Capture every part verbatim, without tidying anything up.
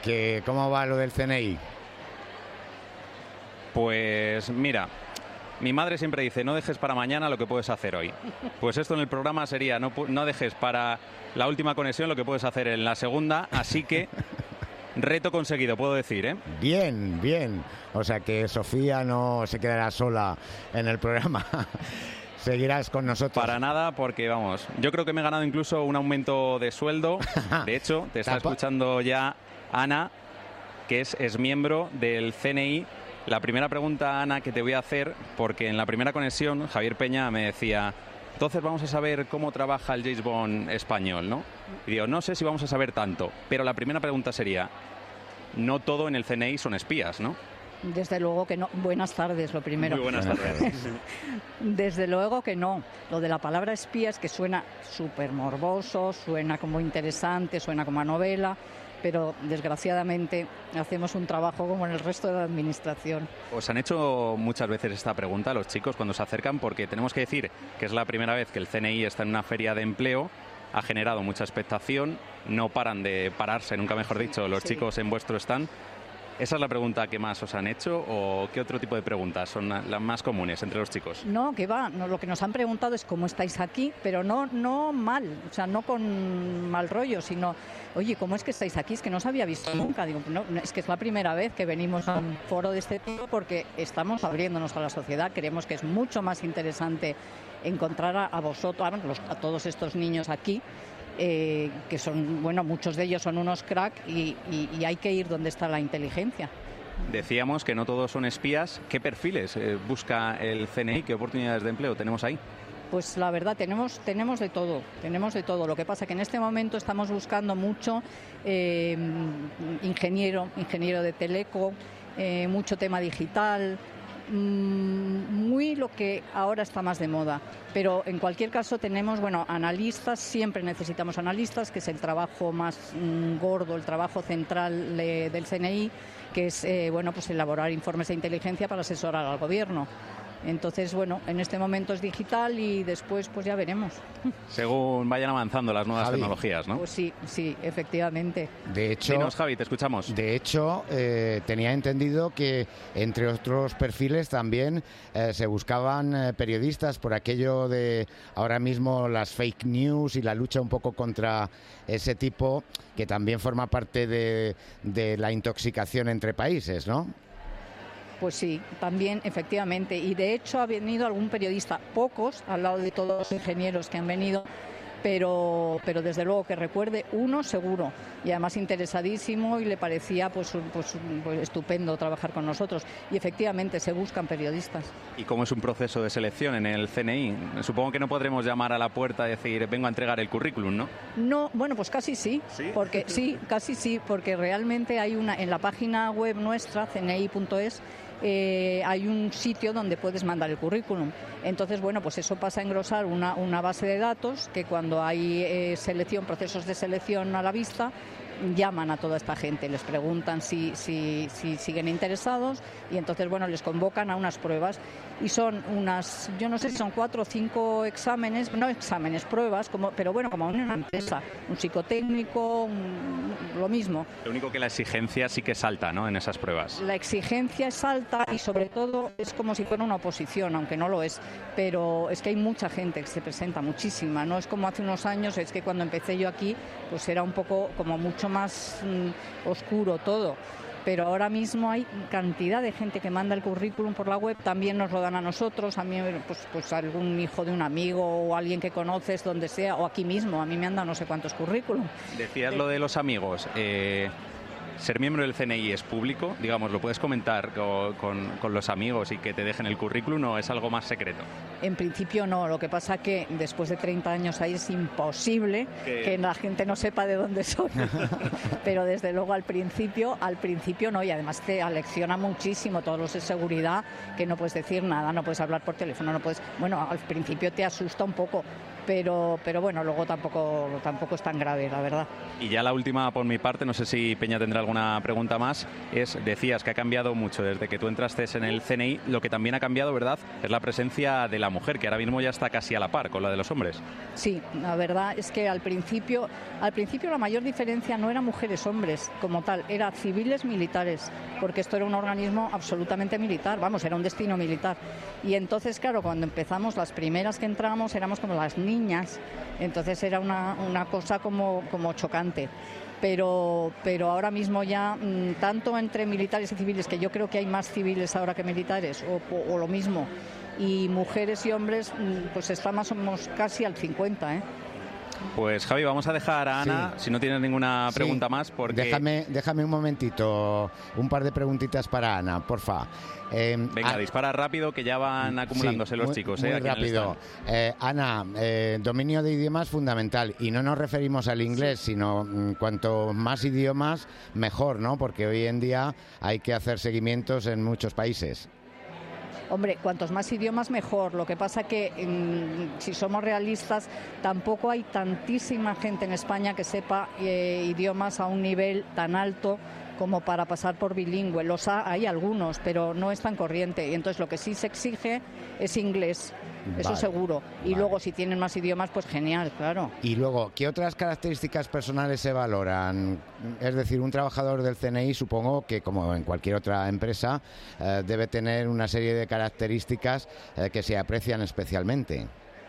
que ¿cómo va lo del C N I? Pues mira, mi madre siempre dice, no dejes para mañana lo que puedes hacer hoy. Pues esto en el programa sería, no, no dejes para la última conexión lo que puedes hacer en la segunda, así que reto conseguido, puedo decir, ¿eh? Bien, bien. O sea que Sofía no se quedará sola en el programa. Seguirás con nosotros. Para nada, porque vamos, yo creo que me he ganado incluso un aumento de sueldo. De hecho, te está escuchando ya Ana, que es, es miembro del C N I. La primera pregunta, Ana, que te voy a hacer, porque en la primera conexión Javier Peña me decía, entonces vamos a saber cómo trabaja el James Bond español, ¿no? Y digo, no sé si vamos a saber tanto, pero la primera pregunta sería, no todo en el C N I son espías, ¿no? Desde luego que no. Buenas tardes, lo primero. Muy buenas tardes. Desde luego que no. Lo de la palabra espías, que suena súper morboso, suena como interesante, suena como a novela, pero desgraciadamente hacemos un trabajo como en el resto de la administración. Os han hecho muchas veces esta pregunta a los chicos cuando se acercan, porque tenemos que decir que es la primera vez que el C N I está en una feria de empleo, ha generado mucha expectación, no paran de pararse, nunca mejor dicho, los sí. chicos en vuestro stand. ¿Esa es la pregunta que más os han hecho o qué otro tipo de preguntas son las más comunes entre los chicos? No, que va, no, lo que nos han preguntado es cómo estáis aquí, pero no, no mal, o sea, no con mal rollo, sino, oye, ¿cómo es que estáis aquí? Es que no os había visto nunca. Digo, no, es que es la primera vez que venimos a un foro de este tipo porque estamos abriéndonos a la sociedad, creemos que es mucho más interesante encontrar a, a vosotros, a, los, a todos estos niños aquí. Eh, que son, bueno, muchos de ellos son unos crack y, y, y hay que ir donde está la inteligencia. Decíamos que no todos son espías. ¿Qué perfiles eh, busca el C N I? ¿Qué oportunidades de empleo tenemos ahí? Pues la verdad, tenemos, tenemos de todo, tenemos de todo. Lo que pasa que en este momento estamos buscando mucho eh, ingeniero, ingeniero de teleco, eh, mucho tema digital, muy lo que ahora está más de moda, pero en cualquier caso tenemos, bueno, analistas, siempre necesitamos analistas, que es el trabajo más mm, gordo, el trabajo central de, del C N I, que es, eh, bueno, pues elaborar informes de inteligencia para asesorar al gobierno. Entonces, bueno, en este momento es digital y después pues ya veremos. Según vayan avanzando las nuevas Javi. tecnologías, ¿no? Pues sí, sí, efectivamente. De hecho, Dinos, Javi, te escuchamos. De hecho, eh, tenía entendido que entre otros perfiles también eh, se buscaban eh, periodistas por aquello de ahora mismo las fake news y la lucha un poco contra ese tipo que también forma parte de, de la intoxicación entre países, ¿no? Pues sí, también, efectivamente. Y de hecho ha venido algún periodista, pocos, al lado de todos los ingenieros que han venido, pero, pero desde luego que recuerde uno seguro. Y además interesadísimo y le parecía pues, pues, pues estupendo trabajar con nosotros. Y efectivamente se buscan periodistas. ¿Y cómo es un proceso de selección en el C N I? Supongo que no podremos llamar a la puerta y decir, vengo a entregar el currículum, ¿no? No, bueno, pues casi sí. ¿Sí? Porque, sí, casi sí, porque realmente hay una, en la página web nuestra, c n i punto es, Eh, hay un sitio donde puedes mandar el currículum. Entonces, bueno, pues eso pasa a engrosar una, una base de datos que cuando hay eh, selección, procesos de selección a la vista, llaman a toda esta gente, les preguntan si, si, si siguen interesados y entonces, bueno, les convocan a unas pruebas y son unas, yo no sé si son cuatro o cinco exámenes, no exámenes, pruebas, como, pero bueno, como en una empresa, un psicotécnico, un, lo mismo. Lo único que la exigencia sí que es alta, ¿no?, en esas pruebas. La exigencia es alta y sobre todo es como si fuera una oposición, aunque no lo es, pero es que hay mucha gente que se presenta, muchísima, no es como hace unos años, es que cuando empecé yo aquí, pues era un poco como mucho más mmm, oscuro todo. Pero ahora mismo hay cantidad de gente que manda el currículum por la web, también nos lo dan a nosotros, a mí pues, pues algún hijo de un amigo o alguien que conoces, donde sea, o aquí mismo, a mí me han dado no sé cuántos currículum. Decías lo de los amigos, eh, ser miembro del C N I es público, digamos, ¿lo puedes comentar con, con, con los amigos y que te dejen el currículum o es algo más secreto? En principio no, lo que pasa que después de treinta años ahí es imposible ¿Qué? que la gente no sepa de dónde soy, pero desde luego al principio, al principio no, y además te alecciona muchísimo todos los de seguridad, que no puedes decir nada, no puedes hablar por teléfono, no puedes, bueno, al principio te asusta un poco, pero, pero bueno, luego tampoco, tampoco es tan grave, la verdad. Y ya la última por mi parte, no sé si Peña tendrá alguna pregunta más, es, decías que ha cambiado mucho desde que tú entraste en el C N I, lo que también ha cambiado, ¿verdad?, es la presencia de la mujer, que ahora mismo ya está casi a la par con la de los hombres. Sí, la verdad es que al principio, al principio la mayor diferencia no era mujeres-hombres como tal, era civiles militares, porque esto era un organismo absolutamente militar, vamos, era un destino militar. Y entonces, claro, cuando empezamos, las primeras que entramos éramos como las niñas, entonces era una, una cosa como, como chocante. Pero, pero ahora mismo ya, mmm, tanto entre militares y civiles, que yo creo que hay más civiles ahora que militares, o, o, o lo mismo, y mujeres y hombres, mmm, pues estamos somos casi al cincuenta, ¿eh? Pues Javi, vamos a dejar a Ana, sí. si no tienes ninguna pregunta sí. más, porque... Déjame, déjame un momentito, un par de preguntitas para Ana, porfa. Eh, Venga, a... dispara rápido, que ya van acumulándose sí, los muy, chicos. Muy eh, rápido. Eh, Ana, eh, dominio de idiomas fundamental, y no nos referimos al inglés, sí. sino mm, cuanto más idiomas, mejor, ¿no? Porque hoy en día hay que hacer seguimientos en muchos países. Hombre, cuantos más idiomas mejor. Lo que pasa que, mmm, si somos realistas, tampoco hay tantísima gente en España que sepa eh, idiomas a un nivel tan alto como para pasar por bilingüe. Los ha, hay algunos, pero no es tan corriente. Y entonces lo que sí se exige es inglés. Eso vale, seguro. Y vale. luego, si tienen más idiomas, pues genial, claro. Y luego, ¿qué otras características personales se valoran? Es decir, un trabajador del C N I, supongo que, como en cualquier otra empresa, eh, debe tener una serie de características eh, que se aprecian especialmente.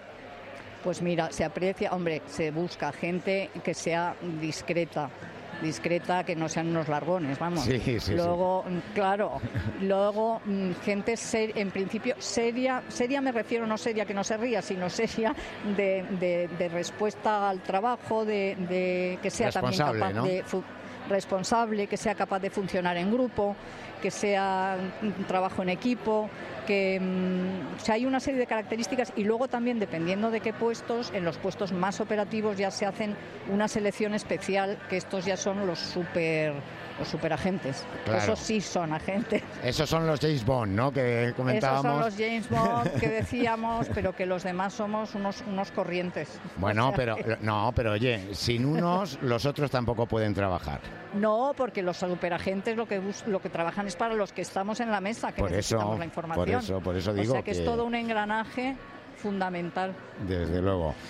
Pues mira, se aprecia, hombre, se busca gente que sea discreta. discreta, que no sean unos largones, vamos. Sí, sí, luego, sí. claro, luego gente ser, en principio seria, seria me refiero no seria que no se ría, sino seria de, de, de respuesta al trabajo, de, de que sea también capaz, ¿no?, de responsable, que sea capaz de funcionar en grupo, que sea un trabajo en equipo, que mmm, o sea, hay una serie de características, y luego también, dependiendo de qué puestos, en los puestos más operativos ya se hacen una selección especial, que estos ya son los super los superagentes. Claro. Esos sí son agentes. Esos son los James Bond, ¿no?, que comentábamos. Esos son los James Bond que decíamos, pero que los demás somos unos unos corrientes. Bueno, o sea, pero que... no, pero oye, sin unos los otros tampoco pueden trabajar. No, porque los superagentes lo que bus lo que trabajan es para los que estamos en la mesa, que por necesitamos eso, la información. Por eso, por eso digo o sea que, que es todo un engranaje fundamental. Desde luego.